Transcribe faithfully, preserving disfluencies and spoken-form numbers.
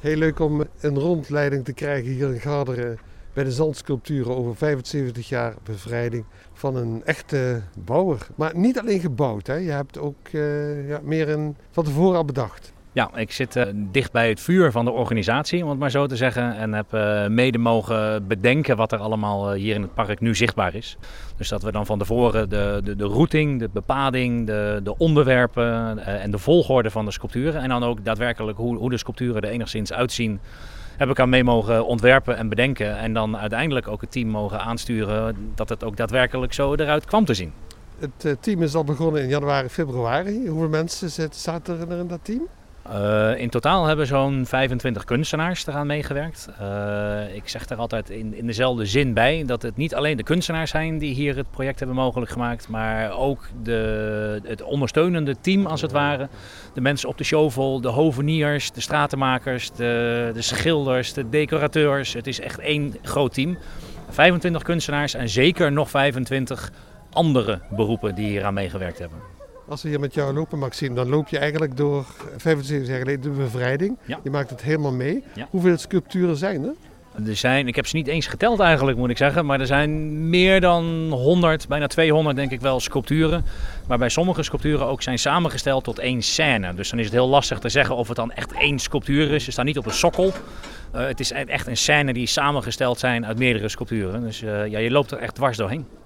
Heel leuk om een rondleiding te krijgen hier in Garderen bij de zandsculpturen over vijfenzeventig jaar bevrijding van een echte bouwer. Maar niet alleen gebouwd, hè? Je hebt ook uh, ja, meer een, van tevoren al bedacht. Ja, ik zit uh, dicht bij het vuur van de organisatie, om het maar zo te zeggen. En heb uh, mede mogen bedenken wat er allemaal uh, hier in het park nu zichtbaar is. Dus dat we dan van tevoren de, de, de routing, de bepading, de, de onderwerpen uh, en de volgorde van de sculpturen. En dan ook daadwerkelijk hoe, hoe de sculpturen er enigszins uitzien, heb ik aan mee mogen ontwerpen en bedenken. En dan uiteindelijk ook het team mogen aansturen dat het ook daadwerkelijk zo eruit kwam te zien. Het team is al begonnen in januari, februari. Hoeveel mensen zaten er in dat team? Uh, in totaal hebben zo'n vijfentwintig kunstenaars eraan meegewerkt. Uh, ik zeg er altijd in, in dezelfde zin bij dat het niet alleen de kunstenaars zijn die hier het project hebben mogelijk gemaakt, maar ook de, het ondersteunende team als het ware. De mensen op de shovel, de hoveniers, de stratenmakers, de, de schilders, de decorateurs. Het is echt één groot team. vijfentwintig kunstenaars en zeker nog vijfentwintig andere beroepen die hier aan meegewerkt hebben. Als we hier met jou lopen, Maxime, dan loop je eigenlijk door vijfenzeventig jaar geleden de bevrijding. Ja. Je maakt het helemaal mee. Ja. Hoeveel sculpturen zijn er? Er zijn, ik heb ze niet eens geteld eigenlijk, moet ik zeggen, maar er zijn meer dan honderd, bijna tweehonderd denk ik wel, sculpturen. Waarbij sommige sculpturen ook zijn samengesteld tot één scène. Dus dan is het heel lastig te zeggen of het dan echt één sculptuur is. Ze staan niet op een sokkel. Uh, het is echt een scène die samengesteld zijn uit meerdere sculpturen. Dus uh, ja, je loopt er echt dwars doorheen.